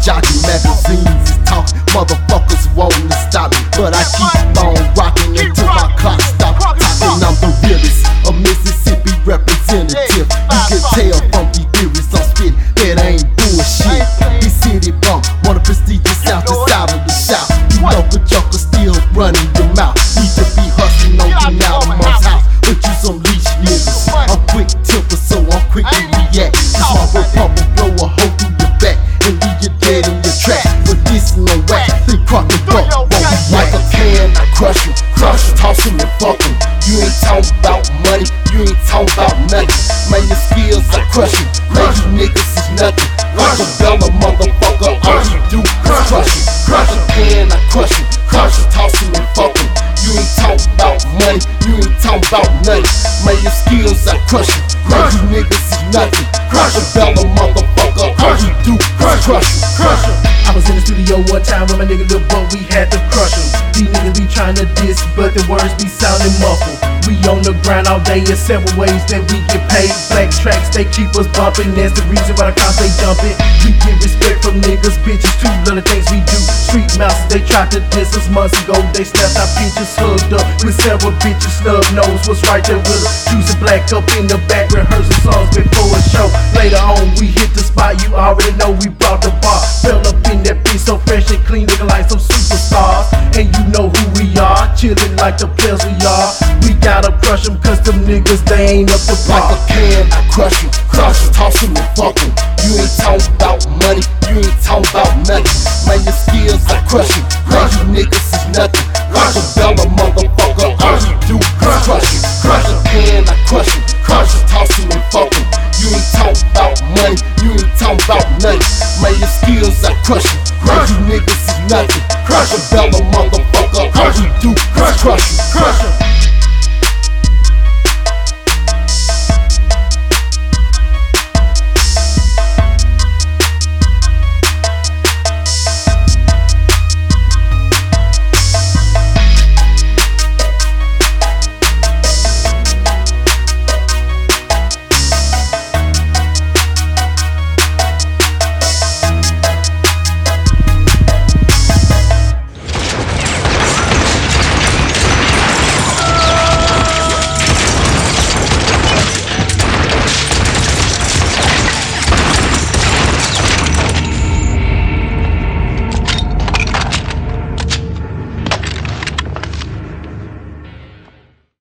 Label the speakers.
Speaker 1: jockey magazines is talking, motherfuckers wanting to stop me, but I keep on rocking until my clock stops talking. I'm the realest, a Mississippi representative. You can tell from these lyrics I'm spitting that I ain't bullshit. This city bump, one of the prestigious sounds inside of the South. You local jokers still running your mouth. Need to be hustling on getting out of mom's house, but you some leech niggas. I'm quick temper, so I'm quick to react. This my real pump will blow a hole through your back and leave you dead in your track. But this is no whack, they crock the buck. Won't be like a can, I crush him, toss him and fuck him. You ain't talking about money, you ain't talking about nothing. Man, your skills I crush him, man, you niggas is nothing. Like a Bella motherfucker, all you do is crush him. Crush a can, I crush him, toss him and fuck him. You ain't talking about money, you ain't talking about nothing. Man, your skills I crush him, man, you niggas is nothing. Crush a Bella motherfucker, all you do is crush him.
Speaker 2: I was in the studio one time with my nigga Lil Bro, we had to crush him. These niggas be trying to diss, but the words be sounding muffled. We on the grind all day in several ways that we get paid. Black tracks, they keep us bumping, that's the reason why the cops they jumping. We get respect from niggas, bitches too, love the things we do. Street mouses, they tried to diss us months ago. They snapped our pictures hugged up with several bitches, snub nose, what's right there with us. Choosing black up in the back, rehearsing songs before a show. Later on, we hit the spot, you already know we brought the bar. Fell up in that bitch so fresh and clean, looking like some superstars. And you know who we are, chillin' like the players we are. We gotta crush them, cause them niggas, they ain't up to par.
Speaker 1: Like a can, I crush him, toss him and fuck him. You ain't talking about money, you ain't talking about nothing. Man, your skills I crush him, man, you niggas is nothing. Like a Bella motherfucker, all you do is crush him. Crush a can, I crush him, toss him and fuck him. You ain't talking about money, you ain't talking about nothing. Man, your skills I crush him, man, you niggas is nothing. Crush a Bella motherfucker, all you do is crush him.